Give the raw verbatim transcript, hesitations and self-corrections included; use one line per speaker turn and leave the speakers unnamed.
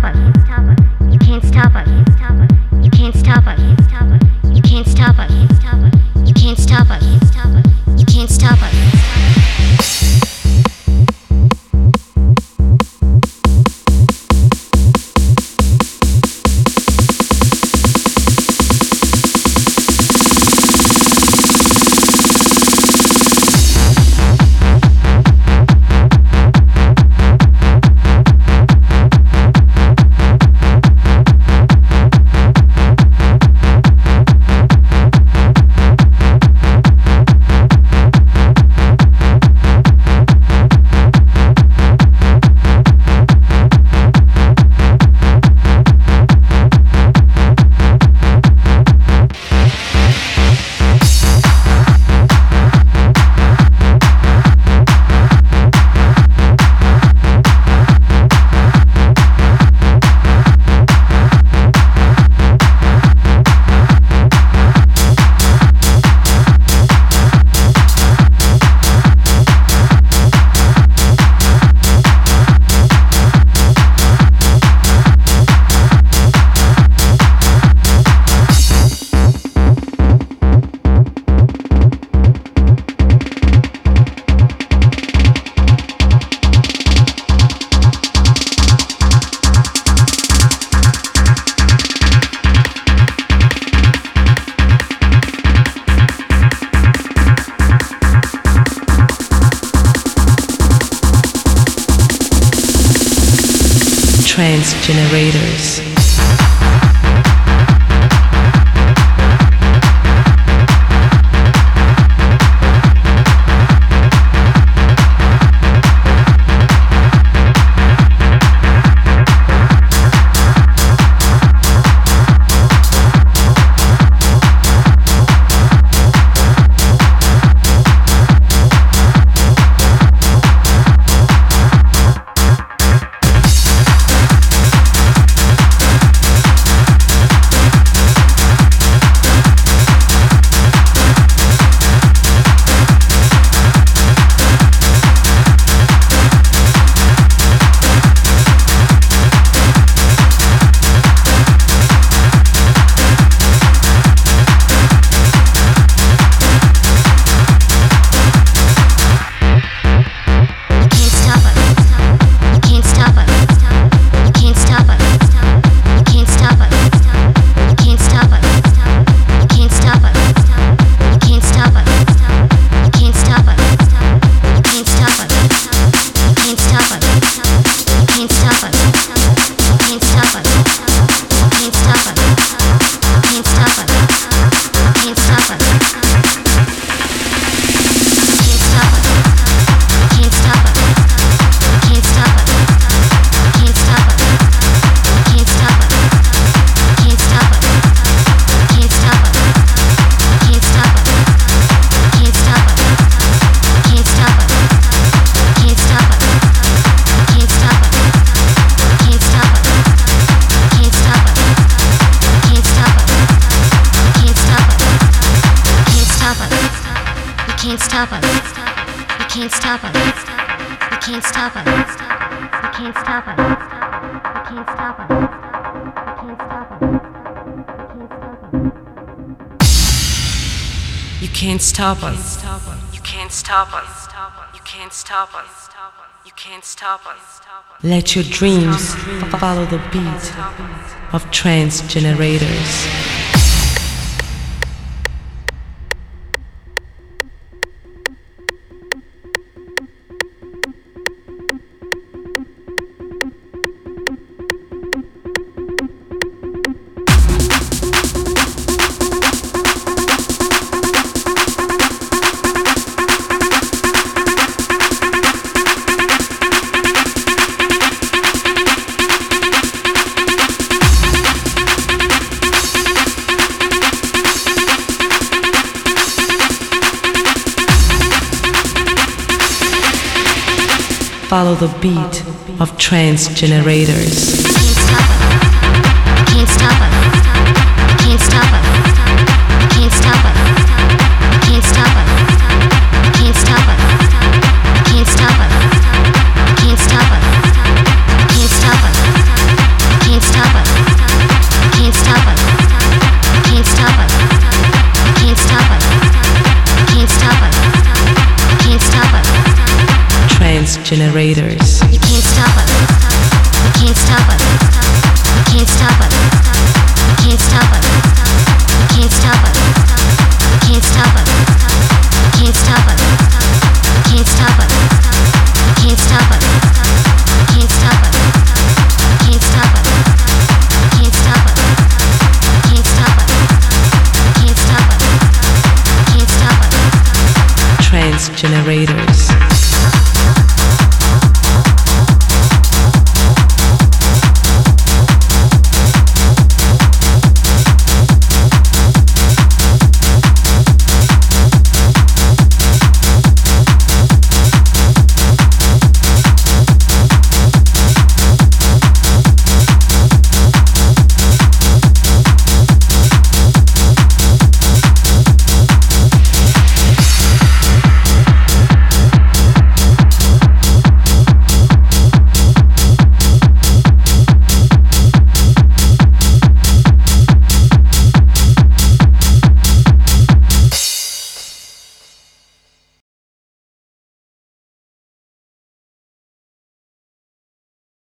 us. You can't stop us. You can't stop us. You can't stop us. You can't stop us. You can't stop us.
Trance Generators. You can't stop us. You can't stop us. You can't stop us. You can't stop us. Let your dreams follow the beat of trance generators. Follow the beat of trance generators.
Can't stop us. Can't stop us. Can't stop us. Can't stop us. Can't stop us. Can't stop us. Can't stop us. Can't stop us.